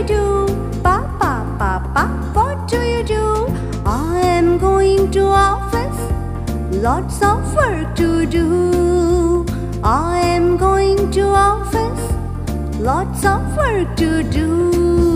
you do? Papa, Papa, what do you do? I am going to office, lots of work to do. I am going to office, lots of work to do.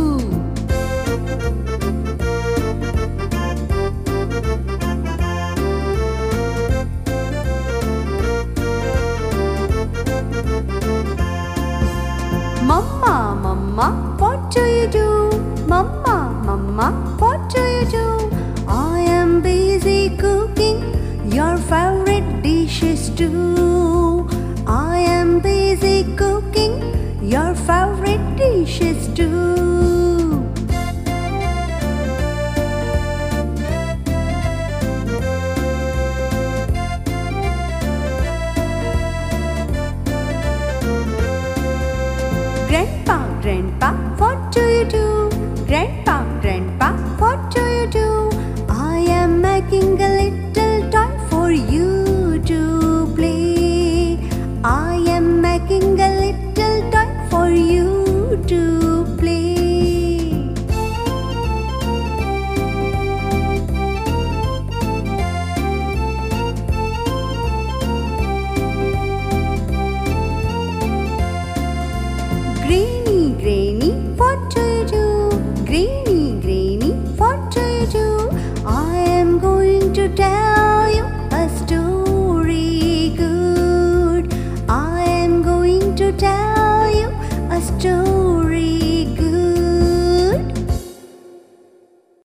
Mama, Mama, what do you do? Mama, Mama, what do you do? I am busy cooking your favorite dishes too. I am busy cooking your favorite dishes too. Grandpa, Grandpa, what do you do? Grandpa, Grandpa, what do you do? I am making a little toy for you to play. I am making a little toy for you to play. Granny, Granny, what do you do? Granny, Granny, what do you do? I am going to tell you a story good. I am going to tell you a story